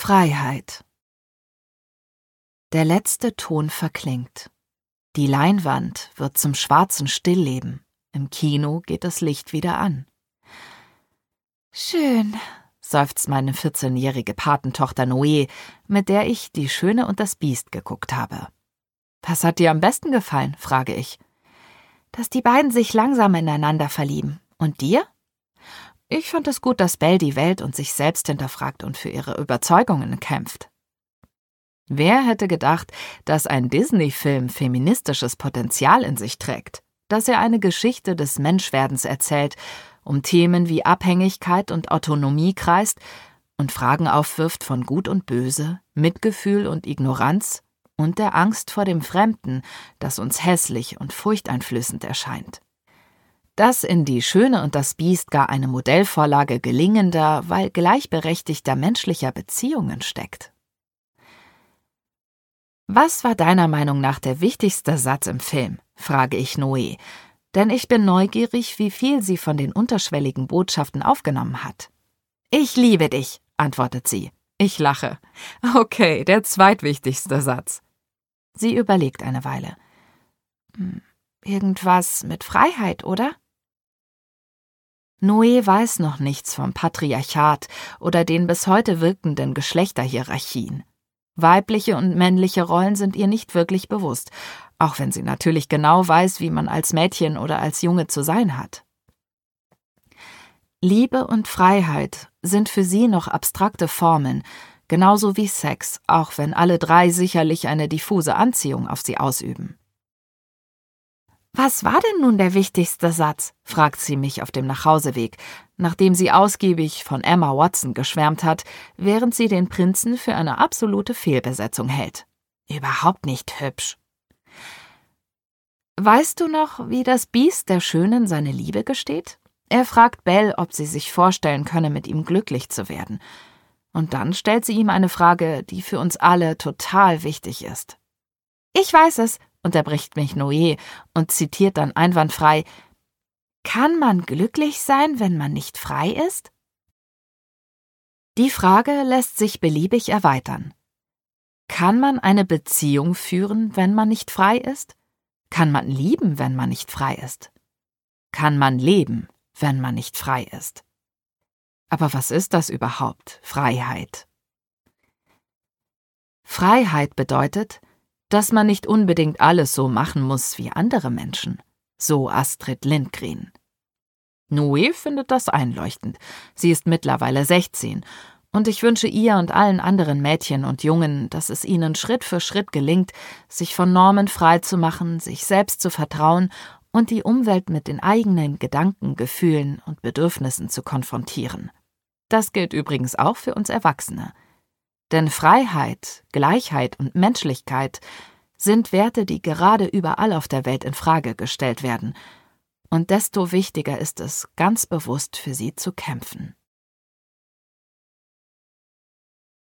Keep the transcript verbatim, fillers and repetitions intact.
Freiheit. Der letzte Ton verklingt. Die Leinwand wird zum schwarzen Stillleben. Im Kino geht das Licht wieder an. Schön, seufzt meine vierzehnjährige Patentochter Noé, mit der ich Die Schöne und das Biest geguckt habe. Was hat dir am besten gefallen, frage ich. Dass die beiden sich langsam ineinander verlieben. Und dir? Ich fand es gut, dass Belle die Welt und sich selbst hinterfragt und für ihre Überzeugungen kämpft. Wer hätte gedacht, dass ein Disney-Film feministisches Potenzial in sich trägt, dass er eine Geschichte des Menschwerdens erzählt, um Themen wie Abhängigkeit und Autonomie kreist und Fragen aufwirft von Gut und Böse, Mitgefühl und Ignoranz und der Angst vor dem Fremden, das uns hässlich und furchteinflößend erscheint. Dass in Die Schöne und das Biest gar eine Modellvorlage gelingender, weil gleichberechtigter menschlicher Beziehungen steckt. Was war deiner Meinung nach der wichtigste Satz im Film, frage ich Noé, denn ich bin neugierig, wie viel sie von den unterschwelligen Botschaften aufgenommen hat. Ich liebe dich, antwortet sie. Ich lache. Okay, der zweitwichtigste Satz. Sie überlegt eine Weile. Irgendwas mit Freiheit, oder? Noé weiß noch nichts vom Patriarchat oder den bis heute wirkenden Geschlechterhierarchien. Weibliche und männliche Rollen sind ihr nicht wirklich bewusst, auch wenn sie natürlich genau weiß, wie man als Mädchen oder als Junge zu sein hat. Liebe und Freiheit sind für sie noch abstrakte Formeln, genauso wie Sex, auch wenn alle drei sicherlich eine diffuse Anziehung auf sie ausüben. »Was war denn nun der wichtigste Satz?« fragt sie mich auf dem Nachhauseweg, nachdem sie ausgiebig von Emma Watson geschwärmt hat, während sie den Prinzen für eine absolute Fehlbesetzung hält. Überhaupt nicht hübsch. »Weißt du noch, wie das Biest der Schönen seine Liebe gesteht? Er fragt Belle, ob sie sich vorstellen könne, mit ihm glücklich zu werden. Und dann stellt sie ihm eine Frage, die für uns alle total wichtig ist. »Ich weiß es«, unterbricht mich Noé und zitiert dann einwandfrei: »Kann man glücklich sein, wenn man nicht frei ist?« Die Frage lässt sich beliebig erweitern. Kann man eine Beziehung führen, wenn man nicht frei ist? Kann man lieben, wenn man nicht frei ist? Kann man leben, wenn man nicht frei ist? Aber was ist das überhaupt, Freiheit? Freiheit bedeutet, dass man nicht unbedingt alles so machen muss wie andere Menschen, so Astrid Lindgren. Noé findet das einleuchtend. Sie ist mittlerweile sechzehn und ich wünsche ihr und allen anderen Mädchen und Jungen, dass es ihnen Schritt für Schritt gelingt, sich von Normen frei zu machen, sich selbst zu vertrauen und die Umwelt mit den eigenen Gedanken, Gefühlen und Bedürfnissen zu konfrontieren. Das gilt übrigens auch für uns Erwachsene. Denn Freiheit, Gleichheit und Menschlichkeit sind Werte, die gerade überall auf der Welt in Frage gestellt werden. Und desto wichtiger ist es, ganz bewusst für sie zu kämpfen.